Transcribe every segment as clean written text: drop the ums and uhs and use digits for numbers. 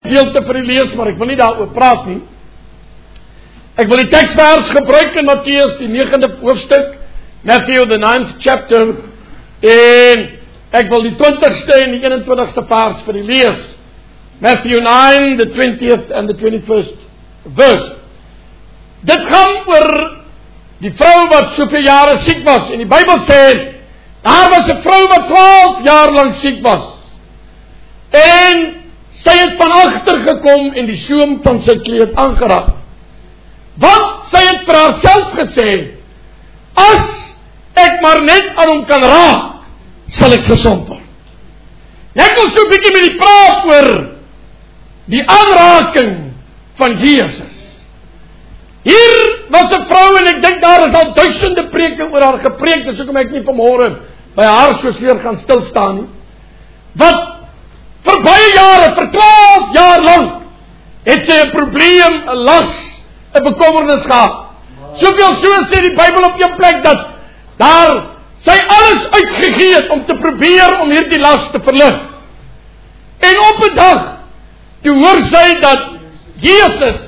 gedeelte vir u lees, maar ek wil nie daaroor praat nie. Ek wil die teksvers gebruik in Matteus, die 9de hoofstuk, Matthew the 9th chapter, en ek wil die 20ste en die 21ste vers vir u lees. Matthew 9, the 20th and the 21st verse. Dit gaan oor die vrou wat soveel jare siek was, en die Bybel sê, daar was 'n vrou wat 12 jaar lang siek was, en sy het van agter gekom en die soem van sy kleed aangeraak. Want sy het vir haarself gesê, as ek maar net aan hom kan raak, sal ek gesond word. Ek wil so 'n bietjie met die praat oor die aanraking van Jesus. Hier was 'n vrou, en ek dink daar is al duisende preke oor haar gepreek, dis hoekom ek nie vanmôre by haar so weer gaan stilstaan nie. Wat vir baie jare, vir 12 jaar lank, het sy 'n probleem, 'n las, 'n bekommernis gehad. Soveel so sê die Bybel op een plek, dat daar sy alles uitgegee het om te probeer om hierdie las te verlig. En op 'n dag, toe hoor sy dat Jesus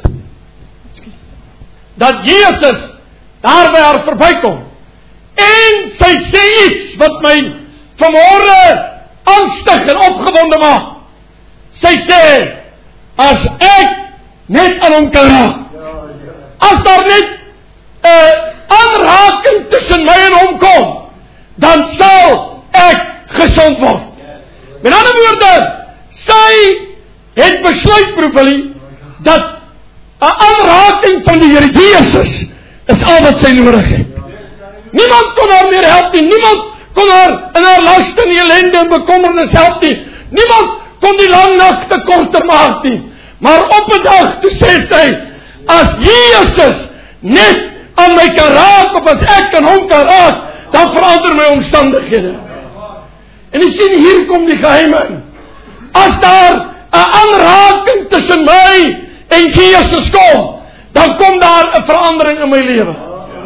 daar by haar verbykom. En sy sê iets wat my vanmôre angstig en opgewonde maak. Sy sê, as ek net aan hom kan raak, as daar net 'n aanraking tussen my en hom kom, dan sal ek gesond word. Met ander woorde, sy het besluit, broervriendie, dat 'n aanraking van die Here Jesus is al wat sy nodig het. Niemand kon haar meer help nie, niemand kon haar in haar laste en ellende en bekommernis help nie, niemand kon die lang nagte korter maak nie. Maar op 'n dag, toe sê sy, as Jesus net aan my kan raak, of as ek aan hom kan raak, dan verander my omstandighede. En jy sien, hier kom die geheim in. As daar 'n aanraking tussen my en Jesus kom, dan kom daar 'n verandering in my lewe.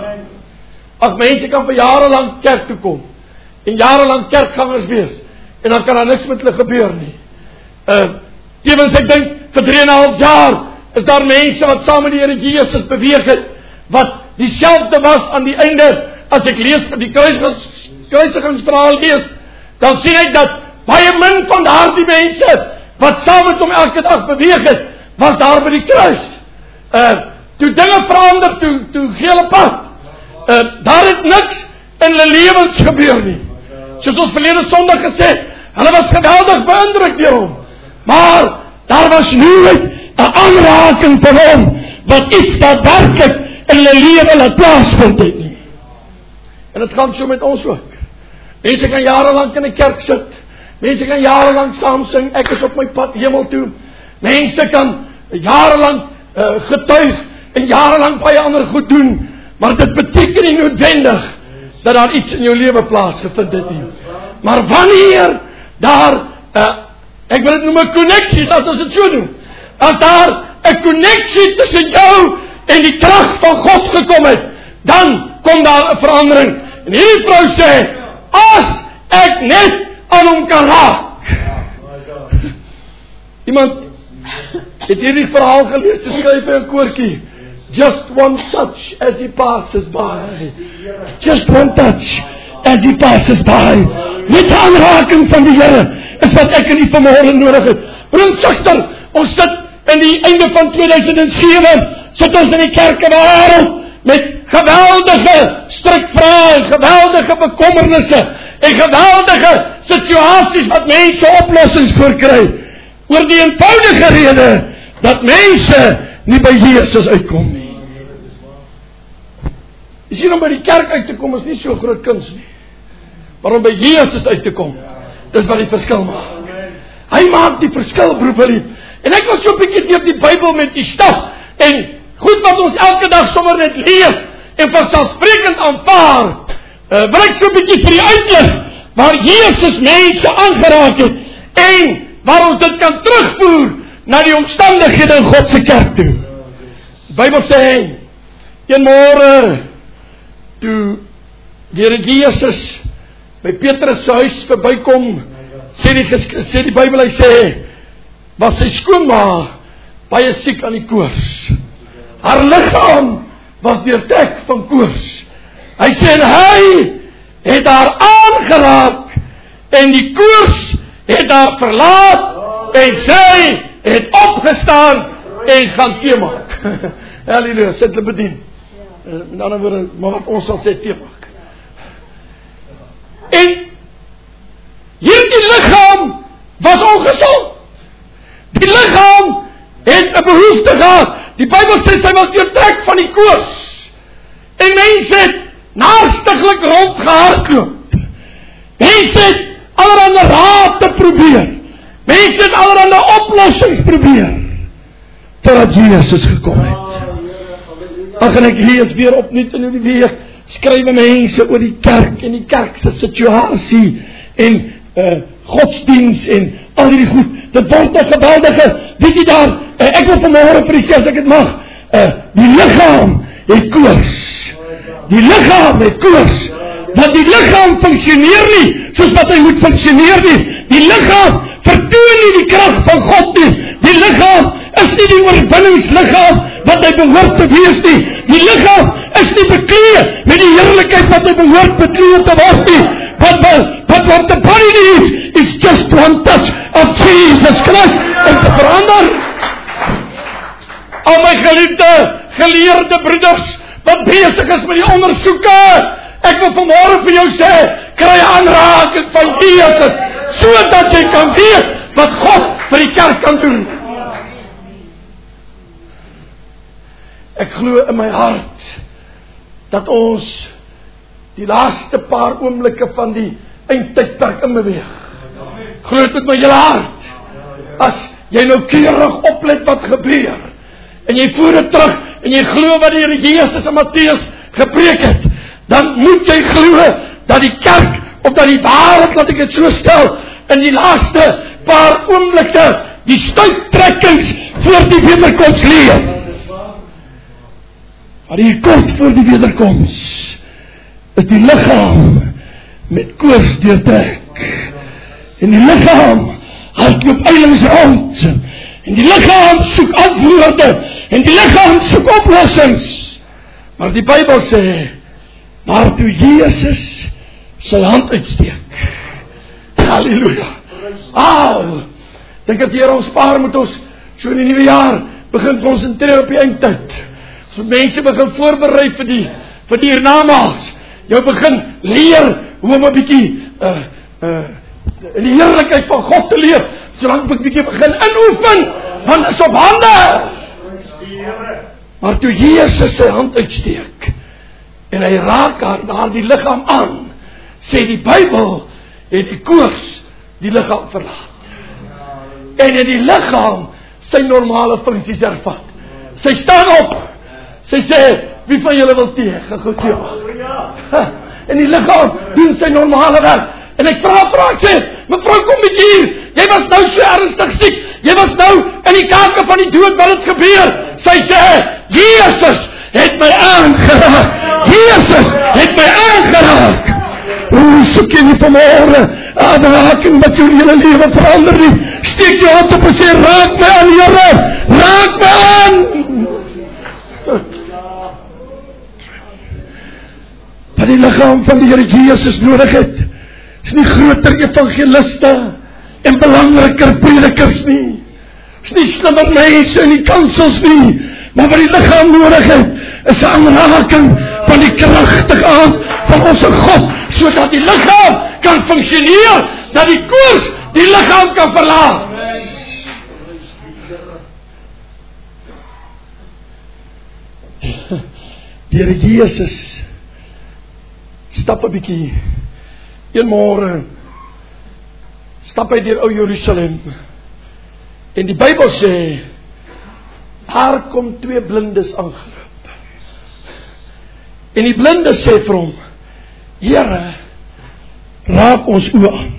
Ag, mense kan vir jare lank kerk toe kom, en jare lank kerkgangers wees, en dan kan daar niks met hulle gebeur nie. Tevens, ek dink, vir 3,5 jaar, is daar mense wat saam met die Here Jesus beweeg het, wat dieselfde was aan die einde. As ek lees vir die kruisigingsverhaal lees, dan sien ek dat baie min van daardie mense, wat saam met hom elke dag beweeg het, was daar by die kruis. Toe dinge verander, toe gee hulle pad. Daar het niks in hulle lewens gebeur nie. Soos ons verlede Sondag gesê, hulle was geweldig beïndruk deur hom. Maar daar was nooit 'n aanraking van hom, wat iets daadwerklik in hulle lewe laat plaasvind het nie. En dit gaan so met ons ook. Mense kan jarelang in 'n kerk sit, mense kan jarelang saam sing, ek is op my pad hemel toe. Mense kan jarelang getuig, en jarelang baie ander goed doen, maar dit beteken nie noodwendig dat daar iets in jou lewe plaasgevind het nie. Maar wanneer daar, ek wil dit noem 'n koneksie, laat ons dit so doen. As daar 'n koneksie tussen jou en die krag van God gekom het, dan kom daar 'n verandering. En hierdie vrou sê, as ek net aan hom kan raak. Iemand het hierdie verhaal gelees, toe skryf hy 'n koortjie. Just one touch as he passes by. Just one touch as he passes by. Net 'n aanraking van die Here is wat ek en u vanmôre nodig het. Broer en suster, ons sit in die einde van 2007, sit ons in die kerke wêreld met geweldige strikvrae, geweldige bekommernisse en geweldige situasies wat mense oplossings voor kry, oor die eenvoudige rede dat mense nie by Jesus uitkom nie. Jy sien, om by die kerk uit te kom is nie so groot kuns nie, maar om by Jesus uit te kom, dis wat die verskil maak. Hy maak die verskil, broervriend. En ek wil so 'n bietjie deur die Bybel met u stap, en goed wat ons elke dag sommer net lees en vanselfsprekend aanvaar, wil ek so 'n bietjie vir u uitlig waar Jesus mense aangeraak het, en waar ons dit kan terugvoer na die omstandighede in God se kerk toe. Die Bybel sê, een môre, toe die Here Jesus by Petrus se huis verbykom, sê die Bybel, hy sê, was sy skoonma baie siek aan die koors. Haar liggaam was deurtrek van koors. Hy sê, en hy het haar aangeraak, en die koors het haar verlaat, en sy het opgestaan, en gaan thee maak. Halleluja, sit hulle bedien. Met ander woorde, maar wat ons sal sê, thee maak. En hierdie liggaam was ongesond. Die liggaam het 'n behoefte gehad. Die Bybel sê sy was deurtrek van die koors. En mense het naarstiglik rondgehardloop. Mense het allerhande raad te probeer. Mense het allerhande oplossings probeer. Totdat Jesus gekom het. Ag, en ek lees weer opnuut in die week, skrywe mense oor die kerk en die kerk se situasie en godsdiens en al die goed. Dit word 'n geweldige, weet jy daar, ek wil vanmôre vir die sê as ek dit mag, die liggaam het koors. Die liggaam het koors. Want die liggaam funksioneer nie soos wat hy moet funksioneer nie. Die liggaam vertoon nie die krag van God nie. Die liggaam is nie die oorwinningsliggaam wat hy behoort te wees nie. Die liggaam is nie bekleed met die heerlikheid wat hy behoort bekleed te word nie. But what the body needs is just one touch of Jesus Christ om te verander. Al my geliefde, geleerde broeders wat besig is met die ondersoeke, ek wil vanmôre vir jou sê, kry aanraking van Jesus, sodat jy kan weet wat God vir die kerk kan doen. Ek glo in my hart dat ons die laaste paar oomblikke van die eindtydperk inbeweeg. Glo dit met my hele hart. As jy nou keurig oplet wat gebeur, en jy voer dit terug, en jy glo wat die Here Jesus en Matteus gepreek het, dan moet jy glo dat die kerk, of dat die wêreld, laat ek dit so stel, in die laaste paar oomblikke, die stuiptrekkings voor die wederkoms leef. Maar hier kort voor die wederkoms, is die liggaam met koors deurtrek. En die liggaam hardloop eilings rond. En die liggaam soek antwoorde. En die liggaam soek oplossings. Maar die Bybel sê, maar toe Jesus sy hand uitsteek. Halleluja. Dink dat die Here ons spaar moet ons so in die nuwe jaar begin konsentreer op die eindtyd. So mense begin voorberei vir die hiernamaals. Jou begin leer hoe om 'n bietjie in die heerlikheid van God te leef. Solank ek bietjie begin inoefen, want is op hande. Maar toe Jesus sy hand uitsteek en hy raak haar die liggaam aan, sê die Bybel, het die koors die liggaam verlaat. En in die liggaam sy normale funksies hervat. Sy staan op. Sy sê, wie van julle wil tee? Goed tee. En die liggaam doen sy normale werk. En ek vra, ek sê, mevrou, kom met hier. Jy was nou so ernstig siek. Jy was nou in die kake van die dood wat het gebeur. Sy sê, Jesus het my aangeraak. Jesus het my aangeraak. Soek jy nie vanmôre aanraking wat jou hele lewe verander nie. Steek jou hand op en sê, raak my aan, Here. Raak my aan. Wat die liggaam van die Here Jesus nodig het, is nie groter evangeliste en belangriker predikers nie. Is nie slimmer mense in die kansels nie. Maar wat die liggaam nodig het, is 'n aanraking van die kragtige hand van ons God, sodat die liggaam kan funksioneer, dat die koors die liggaam kan verlaat. Die Here Jesus stap 'n bietjie. Een môre stap hy deur ou Jerusalem. En die Bybel sê, daar kom 2 blindes aangeloop. En die blindes sê vir hom, Here, raak ons oë aan.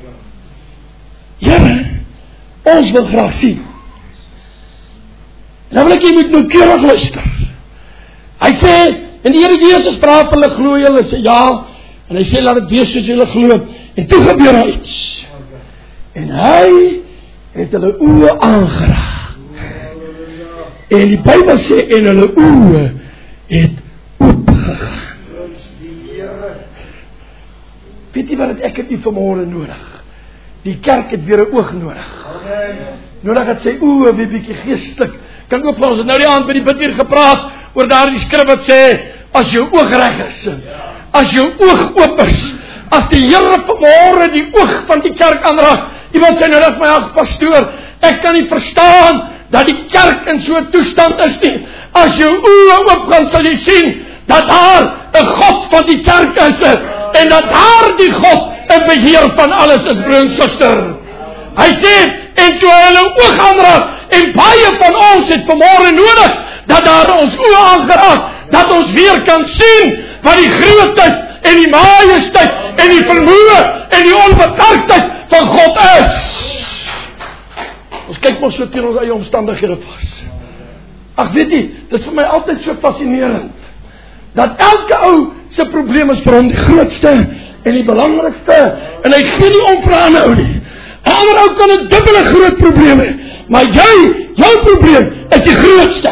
Here, ons wil graag sien. Nou wil ek jy moet noukeurig luister. Hy sê, en die Here Jesus vra vir hulle, glo julle? Sê ja. En hy sê, laat dit wees soos julle glo. En toe gebeur iets. En hy het hulle oë aangeraak. En die Bybel sê, en hulle oë het oopgegaan. Weet jy wat het ek het nie vanmorgen nodig? Die kerk het weer 'n oog nodig. Nodig het sy oë weer bietjie geestelik kan oopgaan. Ons het nou die aand by die bid hier gepraat oor daardie skrif wat sê, as jou oog reg is, as jou oog oop is, as die Here vanmorgen die oog van die kerk aanraak. Iemand sê nou dat my ag pastoor, ek kan nie verstaan dat die kerk in so 'n toestand is nie. As jou oë oop gaan, sal jy sien dat daar 'n God van die kerk is en dat daar die God 'n beheer van alles is, broer en suster. Hy sê, en toe hulle oog aanraak, en baie van ons het vanmorgen nodig dat daar ons oë aangeraak, dat ons weer kan sien wat die grootheid en die majesteit en die vermoë en die onbeperktheid van God is. Ons kyk maar so teen ons eie omstandighede vas. Ag weet jy, dit is vir my altyd so fascinerend, dat elke ou se probleem is vir hom die grootste en die belangrikste, en hy gee nie om vir 'n ander ou nie. 'n Ander ou kan 'n dubbele groot probleem hê, maar jou probleem is die grootste.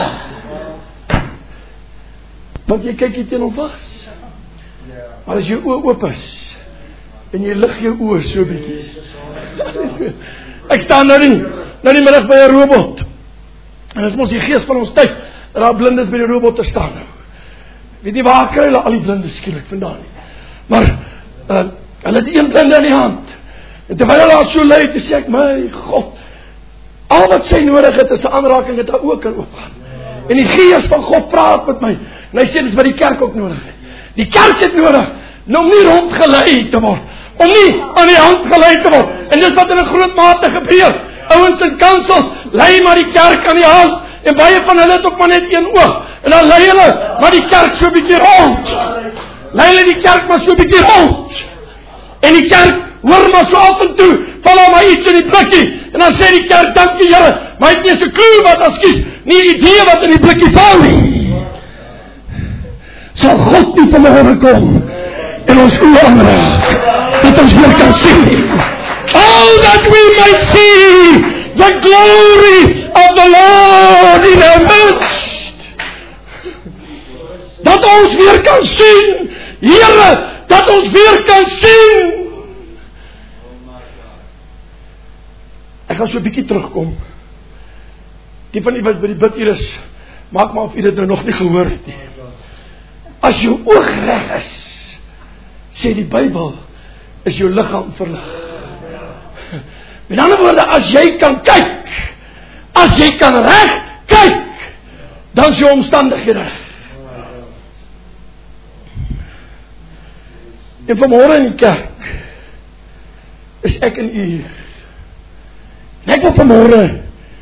Want jy kyk hier teen hom vas. Maar as jou oë oop is, en jy lig jou oë so bietjie. Ek staan nou die middag by 'n robot. En dit is mos die gees van ons tyd, dat daar blindes by die robot te staan nou. Weet jy waar kry hulle al die blindes skielik vandaan nie? Maar, hulle het een blinde in die hand. En terwyl hulle al so lui, te sê ek, my God, al wat sy nodig het, is 'n aanraking dat haar oë kan oopgaan. En die gees van God praat met my. En hy sê, dit is wat die kerk ook nodig het. Die kerk het nodig, om nie rondgelei te word, om nie aan die hand gelei te word. En dis wat in 'n groot mate gebeur. Ouens in kansels, lei maar die kerk aan die hand, en baie van hulle het ook maar net een oog, en dan lei hulle maar die kerk so 'n bietjie rond. Lei hulle die kerk maar so 'n bietjie rond. En die kerk hoor maar so af en toe, val al maar iets in die blikkie, en dan sê die kerk, dankie Here, maar hy het nie eens 'n klou wat as kies, nie 'n idee wat in die blikkie val nie. Sal God nie vanmorgen kom, en ons oë aanraak, dat ons weer kan sien. Oh, that we may see the glory of the Lord in our midst. Dat ons weer kan sien, Here, dat ons weer kan sien. Ek gaan so 'n bietjie terugkom. Die van die wat by die bid hier is, maak maar of u dit nou nog nie gehoor het nie. As jou oog reg is, sê die Bybel, is jou liggaam verlig. Met ander woorde, as jy kan kyk, as jy kan reg kyk, dan is jou omstandighede reg. En vanmorgen in die kerk, is ek en u hier. En ek wil vanmorgen,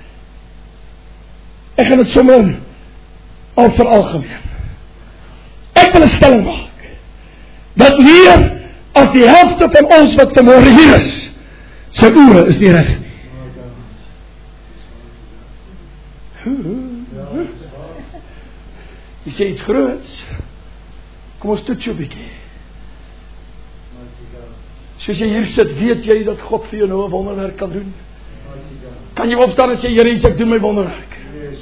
ek gaan het sommer al veralgemeen. Ek wil 'n stelling maak, dat meer as die helfte van ons wat vanmorgen hier is, sy oë is nie reg nie. Jy sê iets groots. Kom ons toets jou 'n bietjie. Soos jy hier sit, weet jy dat God vir jou nou 'n wonderwerk kan doen? Kan jy opstaan en sê, Here, ek doen my wonderwerk?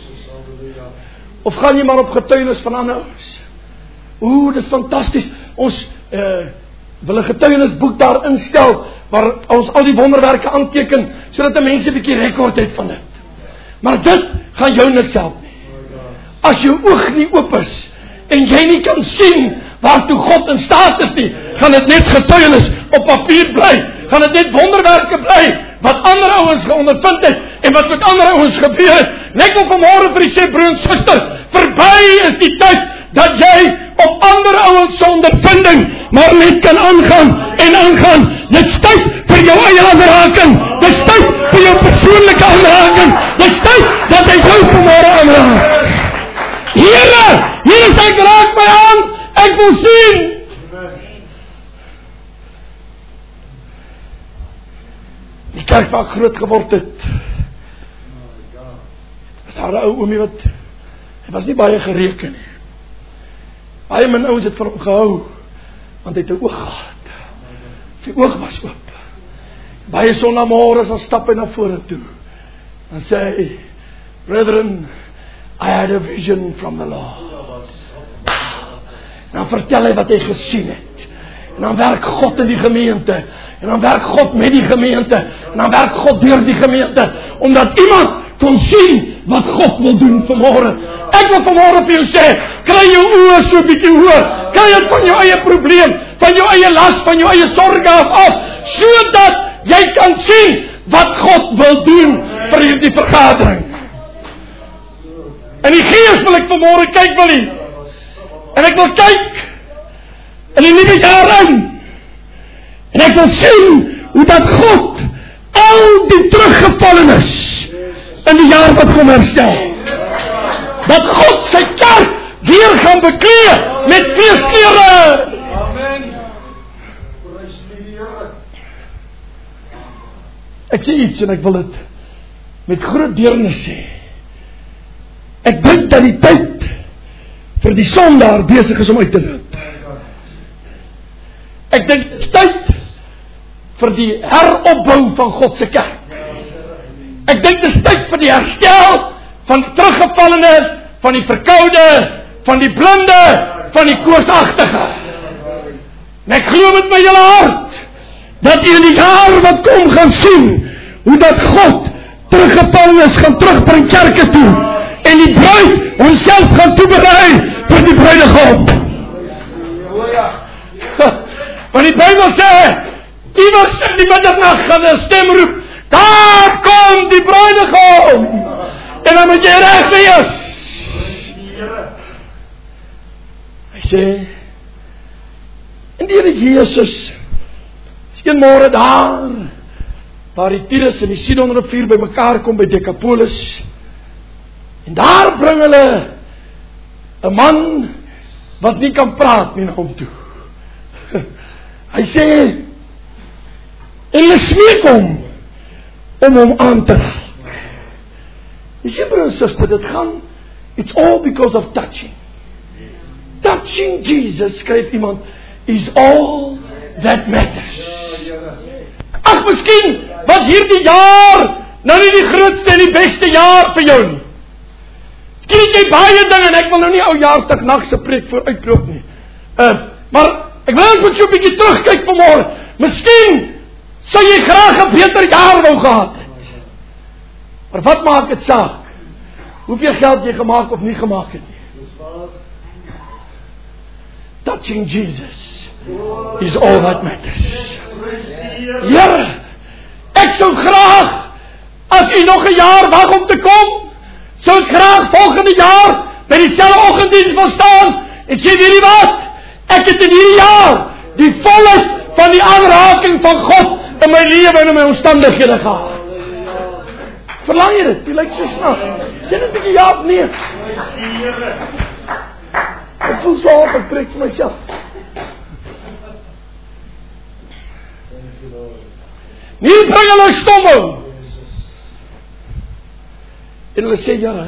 Of gaan jy maar op getuienis van ander ouens? Dis fantasties. Ons wil 'n getuienisboek daar instel, waar ons al die wonderwerke aanteken, sodat die mense 'n bietjie rekord het van dit. Maar dit gaan jou niks help nie. As jou oog nie oop is, en jy nie kan sien waartoe God in staat is nie, gaan dit net getuienis op papier bly, gaan dit net wonderwerke bly, wat ander ouens geondervind het, en wat met ander ouens gebeur het. En ek wil vanmorgen vir die sê, broer en suster, verby is die tyd, dat jy op ander ouens se ondervinding, maar net kan aangaan en aangaan. Dit is tyd vir jou eie aanraking, dit is tyd vir jou persoonlijke aanraking, dit is tyd dat hy jou vanmorgen aanraak. Here, hier is ek, raak my aan, ek wil sien. Die kerk waar ek groot geword het, was daar 'n ou oomie wat, hy was nie baie gereken nie. Baie min ouens het van hom gehou, want hy het 'n oog gehad. Sy oog was oop. Baie sondagmôre sal stap hy na vorentoe. and say, brethren, I had a vision from the Lord. En dan vertel hy wat hy gesien het. En dan werk God in die gemeente. En dan werk God met die gemeente. En dan werk God deur die gemeente. Omdat iemand kon sien wat God wil doen vanmôre. Ek wil vanmôre vir jou sê, kry jou oë so 'n bietjie hoër. Kry dit van jou eie probleem, van jou eie las, van jou eie sorge af, sodat jy kan sien wat God wil doen vir hierdie vergadering. In die Gees wil ek vanmôre kyk, wil nie. En ek wil kyk in die nuwe jaar in. En ek wil sien hoe dat God al die teruggevallenes in die jaar wat kom herstel. Dat God sy kerk weer gaan beklee met feesklere. Amen. Ek sê iets en ek wil dit met groot deernis sê. Ek dink dat die tyd vir die sondaar besig is om uit te loop. Ek dink dit is tyd vir die heropbou van God se kerk. Ek dink dit is tyd vir die herstel van die teruggevallene, van die verkoude, van die blinde, van die koorsagtige. En ek glo met my hele hart dat jy in die jaar wat kom gaan sien hoe dat God teruggevallenes gaan terugbring kerke toe en die bruid homself gaan toeberei vir die bruidegom. Want die Bybel sê, iewers in die middernag gaan 'n stem roep, daar kom die bruidegom. En dan moet jy reg wees. Hy sê, en die Here Jesus is een môre daar, waar die Tyrus en die Sidon rivier by mekaar kom by Decapolis. En daar bring hulle 'n man wat nie kan praat nie na hom toe. Hy sê, en hulle smeek hom om hom aan te raak. Jy sê, broer en suster, dit gaan, it's all because of touching. Touching Jesus, skryf iemand, is all that matters. Ag, miskien was hierdie jaar nou nie die grootste en die beste jaar vir jou nie. Miskien het jy baie dinge, en ek wil nou nie oujaarsdag nag se preek voor uitloop nie. Maar ek wil ons met so 'n bietjie terugkyk vanmôre. Miskien sou jy graag 'n beter jaar wou gehad het. Maar wat maak dit saak? Hoeveel geld jy gemaak of nie gemaak het nie? Touching Jesus is all that matters. Here, ek sou graag, as u nog 'n jaar wag om te kom, sou ek graag volgende jaar by dieselfde oggenddiens wil staan en sê, weet jy wat? Ek het in hierdie jaar die volheid van die aanraking van God in my lewe en in my omstandighede gehad. Verlang jy dit? Die lyk so snel. Sê net 'n bietjie ja of nee. Ek voel so op, ek preek vir myself. Nie bring hulle stommel. En hulle sê, ja,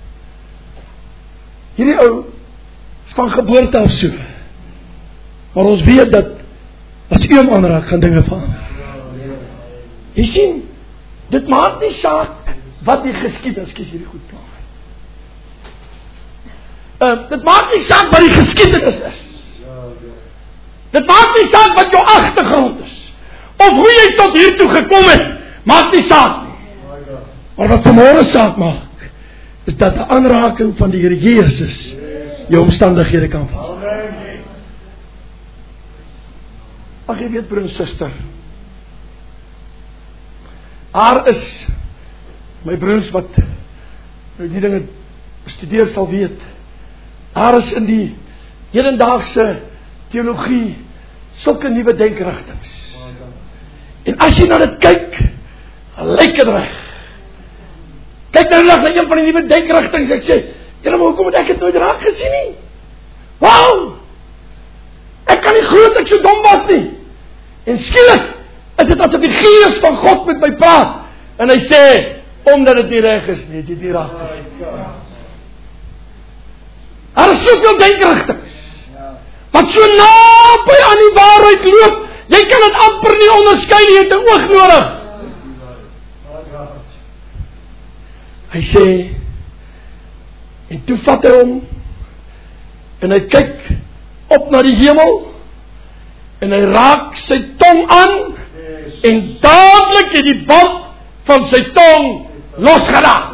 hierdie ou is van geboorte af so. Maar ons weet dat as u hom aanraak, gaan dinge verander. Jy sien, dit maak nie saak wat die geskiedenis, kies hierdie goed plan. Dit maak nie saak wat die geskiedenis is. Dit maak nie saak wat jou agtergrond is. Of hoe jy tot hiertoe gekom het, maak nie saak nie. Maar wat vanmôre saak maak, is dat die aanraking van die Here Jesus jou omstandighede kan verander. Ag, jy weet, broer en suster, daar is, my broers wat nou die dinge bestudeer sal weet, daar is in die hedendaagse teologie sulke nuwe denkrigtings. En as jy na dit kyk, lyk dit reg. Kyk nou na een van die nuwe denkrigtings, ek sê, julle, maar hoekom het ek het nooit raak gesien nie? Wow! Ek kan nie glo dat ek so dom was nie. En skielik is dit asof die Gees van God met my praat. En hy sê, omdat dit nie reg is nie, het jy nie raak gesien. Daar is soveel denkrigtings wat so naby aan die waarheid loop, jy kan dit amper nie onderskei nie, jy het 'n oog nodig. Hy sê, en toe vat hy hom, en hy kyk op na die hemel, en hy raak sy tong aan, en dadelik het die band van sy tong losgeraak.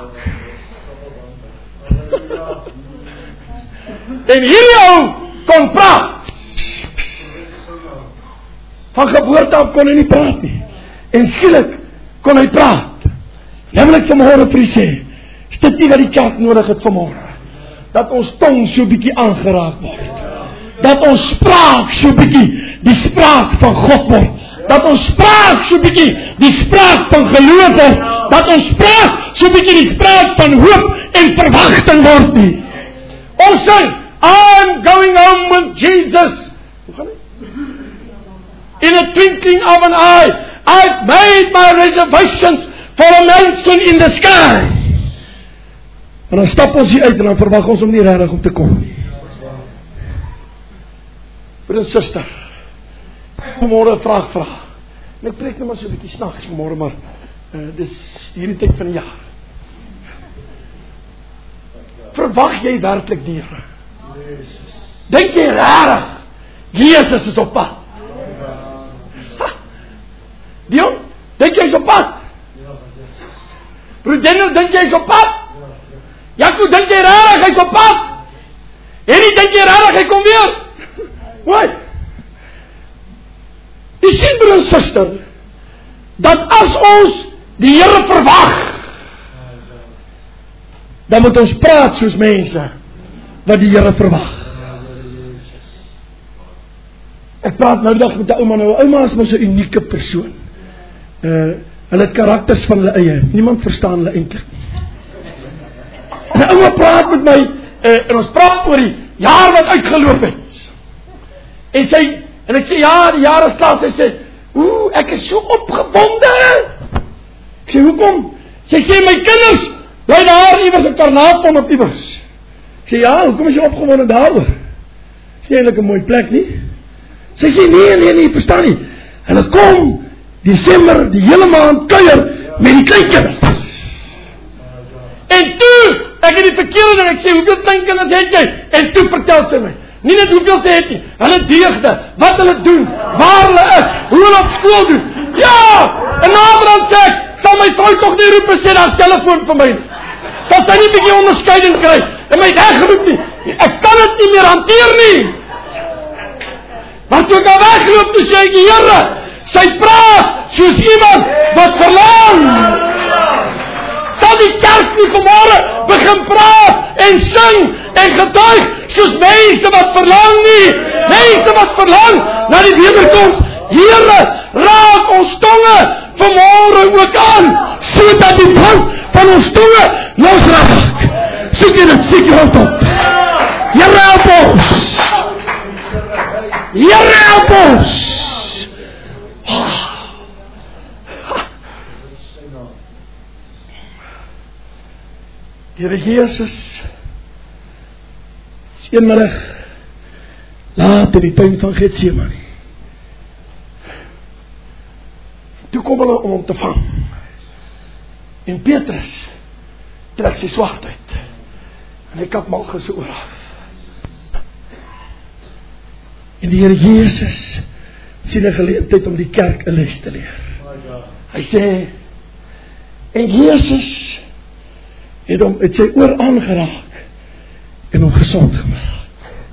En hierdie ou kon praat. Van geboorte af kon hy nie praat nie. En skielik kon hy praat. Nou wil ek vanmôre vir u sê, is dit nie wat die kerk nodig het vanmôre? Dat ons tong so bietjie aangeraak word. Dat ons spraak so bietjie die spraak van God word. Dat ons spraak so bietjie die spraak van geloof word. Dat ons spraak so bietjie die spraak van hoop en verwagting word nie. Ons sing, I'm going home with Jesus. Hoe gaan dit? In a twinkling of an eye, I've made my reservations for a mansion in the sky. En dan stap ons hier uit en dan verwag ons om nie regtig om te kom nie. Broer en suster, ek vanmôre 'n vraag vra. En ek preek nou maar so 'n bietjie snaaks vanmôre, maar dis hierdie tyd van die jaar. Verwag jy werklik die Here? Dink jy regtig Jesus is op pad? Dion, dink jy is op pad? Broer Daniel, dink jy is op pad? Jaco, dink jy regtig hy is op pad? En nie dink jy regtig hy kom weer? Wat? Jy sien broer en suster, dat as ons die Here verwag, dan moet ons praat soos mense wat die Here verwag. Ek praat nou dag met 'n ouma, nou 'n ouma is mos 'n unieke persoon. Hulle het karakters van hulle eie. Niemand verstaan hulle eintlik nie. En 'n ouma praat met my en ons praat oor die jaar wat uitgeloop het. En ek sê ja, die jaar is klaar. Sy sê, ek is so opgewonde. Ek sê, hoekom? Sy sê, my kinders bly daar iewers in Karnavon of iewers. Ek sê, ja, hoekom is jy opgewonde daaroor? Is nie eintlik 'n mooi plek nie? Sy sê, nee, verstaan nie. Hulle kom Desember, die hele maand kuier met die kleinkinders. En toe, ek het die verkeerde ding, ek sê, hoeveel kleinkinders het jy? En toe vertel sy my, nie net hoeveel sy het nie, hulle deugde, wat hulle doen, waar hulle is, hoe hulle op skool doen. Ja, en naderhand sê ek, sal my vrou toch nie roep en sê, daar is telefoon vir my. Sal sy nie bietjie onderscheiding kry, en my weggeroep nie. Ek kan het nie meer hanteer nie. Maar toe ek al weggeloop, toe sê ek, Here, sy praat soos iemand wat verlang. Sal die kerk nie vanmôre begin praat en sing en getuig soos mense wat verlang nie. Mense wat verlang na die wederkoms. Here, raak ons tonge vanmôre ook aan, sodat die band van ons tonge losraak. Soek jy dit op. Here, help ons. Here, help ons. Here Jesus, is eenmiddag laat in die tuin van Getsemane. Toe kom hulle om hom te vang. En Petrus trek sy swaard uit. En hy kap Malchus se oor af. En die Here Jesus sien 'n geleentheid om die kerk 'n les te leer. Hy sê, en Jesus het sy oor aangeraak en hom gesond gemaak.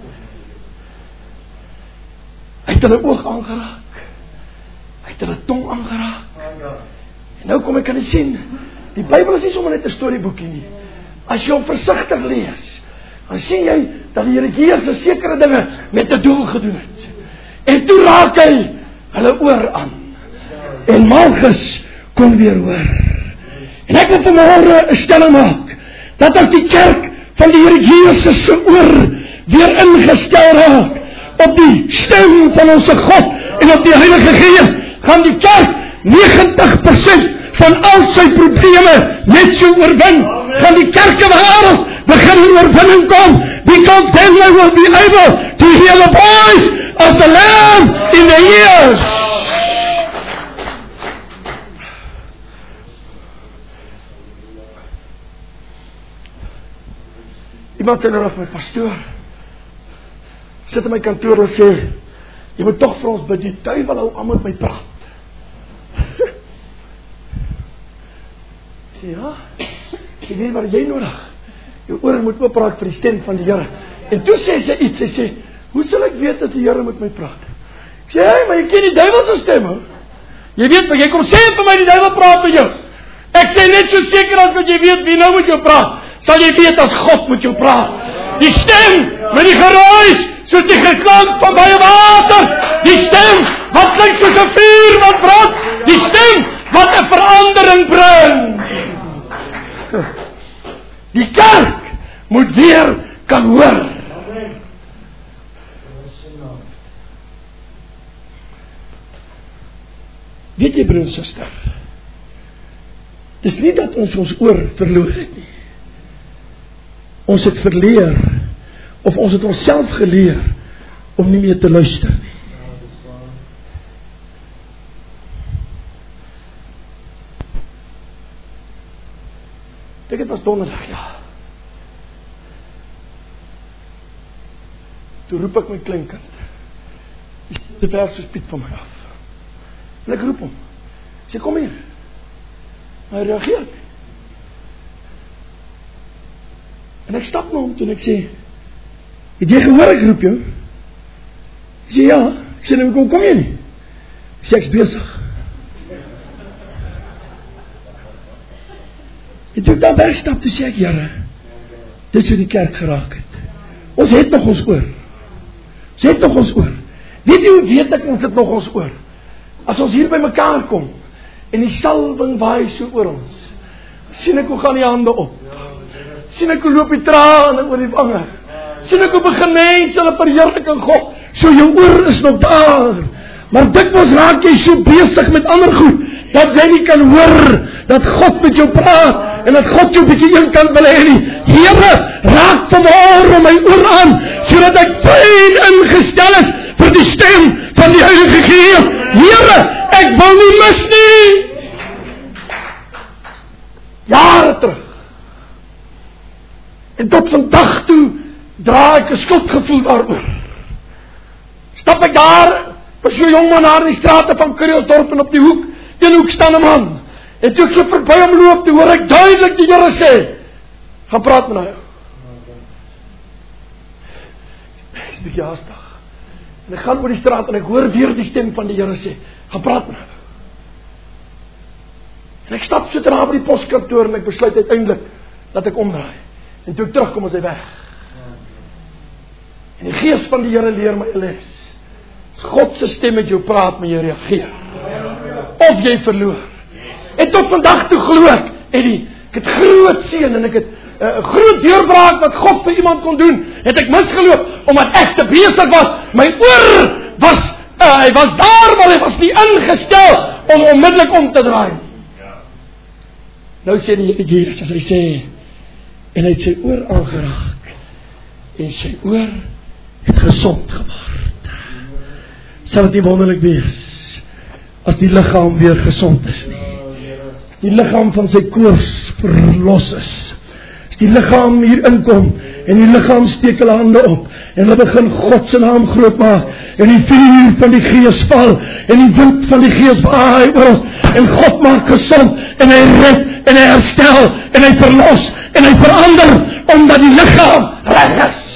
Hy het hulle oog aangeraak. Hy het hulle tong aangeraak. En nou kom ek kan sien, die Bybel is nie sommer net 'n storieboekie nie. As jy hom versigtig lees, dan sien jy dat die Here Jesus sekere dinge met 'n doel gedoen het. En toe raak hy hulle oor aan. En Malchus kon weer hoor. En ek wil vanmôre 'n stelling maak, dat as die kerk van die Here Jesus se oor weer ingestel raak, op die stem van ons God, en op die Heilige Gees, gaan die kerk 90% van al sy probleme net so oorwin. Gaan die kerke wêreld begin in oorwinning kom, because then they will be able to hear the voice of the Lamb in the ears. Iemand sê nou vir my, pastoor, sit in my kantoor en sê, jy moet toch vir ons bid, die duiwel hou aan met my praat. Ek sê, ja, jy weet wat jy nodig, jou oor moet opraak vir die stem van die Here. En toe sê sy iets, sy sê, hoe sal ek weet as die Here met my praat? Ek sê, hey, maar jy ken die duiwel se stem, hoor. Jy weet, maar jy kom sê vir my, die duiwel praat met jou. Ek sê net so seker as wat jy weet wie nou met jou praat, sal jy weet as God met jou praat. Die stem met die geruis, soos die geklank van baie waters, die stem wat klink soos 'n vuur wat brand, die stem wat 'n verandering bring. Die kerk moet weer kan hoor. Weet jy, broer en suster, dis nie dat ons oor verloor het nie. Ons het verleer, of ons het onsself geleer, om nie meer te luister nie. Dink het was donderdag, ja. Toe roep ek my kleinkind. Die sit ver so Piet van my af. En ek roep hom. Ek sê, kom hier. Maar hy reageer nie. En ek stap na hom toe en ek sê, het jy gehoor ek roep jou? Ek sê, ja. Ek sê, nou kom jy nie? Ek sê, ek is besig. En toe ek daar wegstap, toe sê ek, Here, dis hoe die kerk geraak het. Ons het nog ons oor. Ons het nog ons oor. Weet jy hoe weet ek ons het nog ons oor? As ons hier by mekaar kom, en die salwing waai so oor ons, sien ek hoe gaan die hande op. Sien ek hoe loop die trane oor die wange. Sien ek hoe begin mense hulle verheerliking God. So jou oor is nog daar. Maar dikwels raak jy so besig met ander goed, dat jy nie kan hoor, dat God met jou praat, en dat God jou bietjie een kant wil hê nie. Here, raak vanmôre my oor aan, sodat ek fyn ingestel is, vir die stem van die Heilige Gees. Here, ek wil nie mis nie. Jare terug. En tot vandag toe, dra ek 'n skuldgevoel daaroor. Stap ek daar, was so jong man daar in die strate van Kurielsdorp en op die hoek, een hoek staan 'n man. En toe ek so verby hom loop, toe hoor ek duidelik die Here sê, gaan praat met hy. Ek is bietjie haastig. En ek gaan oor die straat en ek hoor weer die stem van die Here sê, gaan praat met hy. En ek stap so daar by die poskantoor en ek besluit uiteindelik dat ek omdraai. En toe ek terugkom is hy weg. En die Gees van die Here leer my 'n les. As God se stem met jou praat, moet jy reageer. Of jy verloor. En tot vandag toe glo ek, Eddie, ek het groot seën en ek het 'n groot deurbraak wat God vir iemand kon doen, het ek misgeloop, omdat ek te besig was. My oor was, hy was daar, maar hy was nie ingestel om onmiddellik om te draai. Nou sê die Here Jesus, as hy sê, en hy het sy oor aangeraak, en sy oor het gesond geword. Sal dit nie wonderlik wees, as die liggaam weer gesond is nie. Die liggaam van sy koors verlos is. As die liggaam hier inkom, en die liggaam steek hulle hande op, en hulle begin God se naam groot maak, en die vuur van die Gees val, en die wind van die Gees waai oor ons, en God maak gesond, en hy red, en hy herstel, en hy verlos, en hy verander, omdat die liggaam reg is.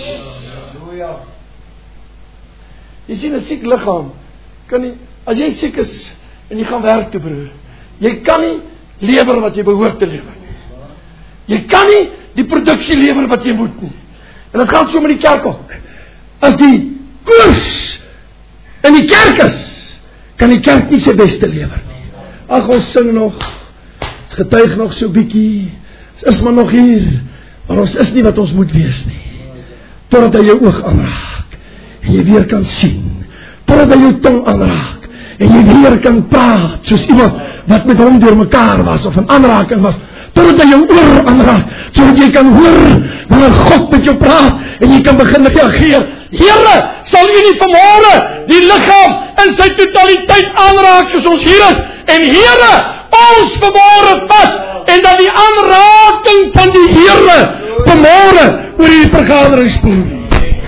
Jy sien 'n siek liggaam, kan nie, as jy siek is, en jy gaan werk toe, broer, jy kan nie lewer wat jy behoort te lewer nie. Jy kan nie die produksie lewer wat jy moet nie. En dan gaan so met die kerk ook. As die koers in die kerk is, kan die kerk nie sy beste lewer nie. Ag, ons sing nog, ons getuig nog so bietjie, ons is maar nog hier, maar ons is nie wat ons moet wees nie. Totdat hy jou oog aanraak, en jy weer kan sien, totdat hy jou tong aanraak, en jy weer kan praat, soos iemand wat met hom deur mekaar was, of 'n aanraking was, totdat hy jou oor aanraak, sodat jy kan hoor, wanneer God met jou praat, en jy kan begin reageer. Here, sal u nie vanmôre die liggaam in sy totaliteit aanraak, soos ons hier is, en Here, ons vanmôre vat, en dat die aanraking van die Here vanmôre oor die vergadering spoel nie.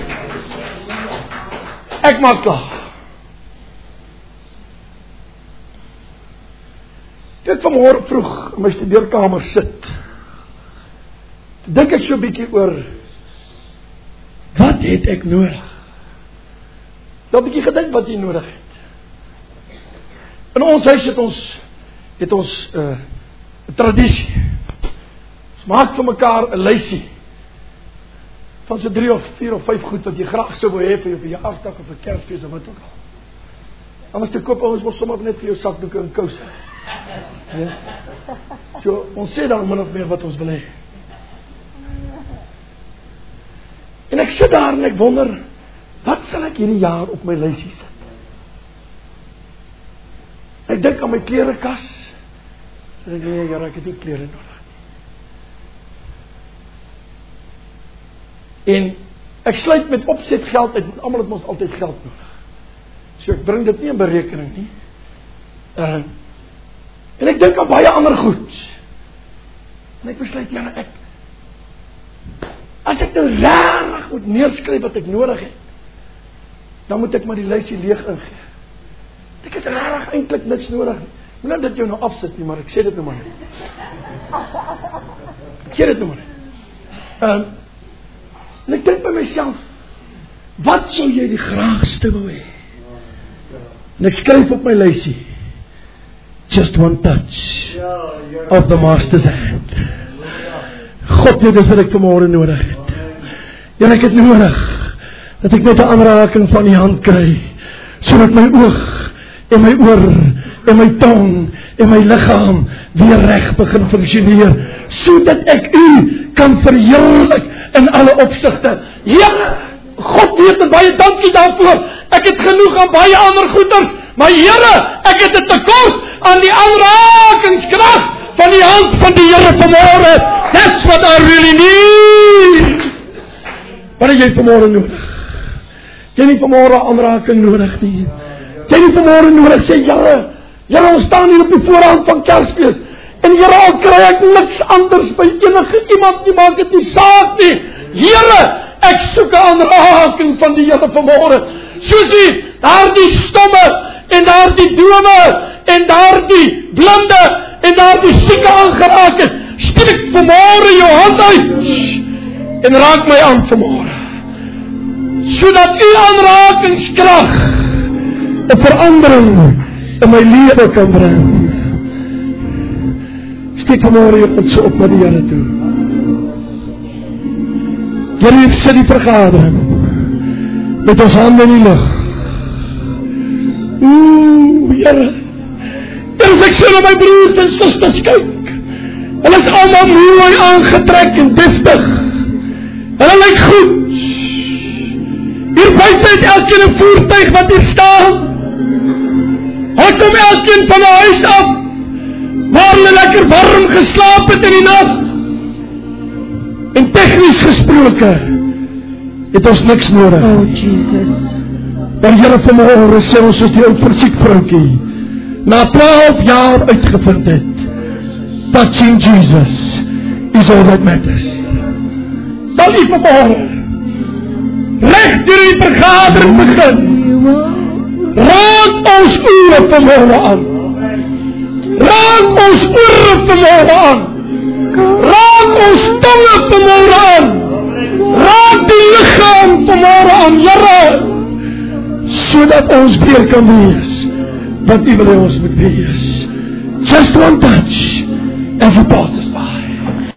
Ek maak klaar. Toe ek vanmôre vroeg in my studeerkamer sit, dink ek so 'n bietjie oor, wat het ek nodig? Ek 'n bietjie gedink wat jy nodig het. In ons huis het ons 'n tradisie. Ons maak vir mekaar 'n lysie van so 3 of 4 of 5 goed wat jy graag sou wou hê vir jou verjaarsdag of vir Kersfees of wat ook al. Anders te koop ons mos sommer net vir jou sakdoeke en kouse. Ja. So, ons sê dan min of meer wat ons wil hê. En ek sit daar en ek wonder, wat sal ek hierdie jaar op my lysie sit? Ek dink aan my klerekas. En ek dink, nee, Here, ek het nie klere nodig nie. En ek sluit met opset geld uit, want almal het mos altyd geld nodig. So ek bring dit nie in berekening nie. En ek dink aan baie ander goed. En ek besluit, Here, as ek nou regtig moet neerskryf wat ek nodig het, dan moet ek maar die lysie leeg ingee. Ek het regtig eintlik niks nodig nie. Moenie dit jou nou afsit nie, maar ek sê dit nou maar net. Ek sê dit nou maar net. En ek dink by myself, wat sou jy die graagste wou hê? En ek skryf op my lysie, just one touch of the master's hand. God weet dis wat ek vanmôre nodig het. Ja, ek het nodig dat ek net 'n aanraking van die hand kry, sodat my oog en my oor en my tong en my liggaam weer reg begin funksioneer, sodat ek U kan verheerlik in alle opsigte. Here, God weet en baie dankie daarvoor. Ek het genoeg aan baie ander goeders, maar Here, ek het 'n tekort aan die aanrakingskrag van die hand van die Here vanmôre. That's what I really need. Wat het jy vanmôre nodig? Jy het vanmôre aanraking nodig nie. Jy het vanmôre nodig sê, Here, ons staan hier op die voorhand van Kersfees. En Here, al kry ek niks anders by enige iemand nie, maak dit nie saak nie. Here, ek soek 'n aanraking van die Here vanmôre. Soos U daardie stomme en daardie dome en daardie blinde en daardie sieke aangeraak het, steek vanmôre jou hand uit en raak my aan vanmôre. Sodat U aanrakingskrag 'n verandering in my lewe kan bring. Steek vanmôre jou hand so op na die Here toe. Here, ek sit die vergadering met ons hande in die lug. Here, as ek so na my broers en susters kyk, hulle is almal mooi aangetrek en deftig. Hulle lyk goed. Hier buite het elkeen 'n voertuig wat hier staan. Hulle kom elkeen van 'n huis af, waar hulle lekker warm geslaap het in die nag. En tegnies gesproke, het ons niks nodig. Oh Jesus. Maar Here, vanmôre sê ons soos die ou versiekvroukie, na 12 jaar uitgevind het, touching Jesus is all that matters. Sal U vanmôre reg deur die vergadering begin, raak ons oë vanmôre aan, raak ons ore vanmôre aan, raak ons tonge vanmôre aan, raak die liggaam vanmôre aan, Here, sodat ons weer kan wees wat U wil hê ons moet wees. Just one touch as a boss.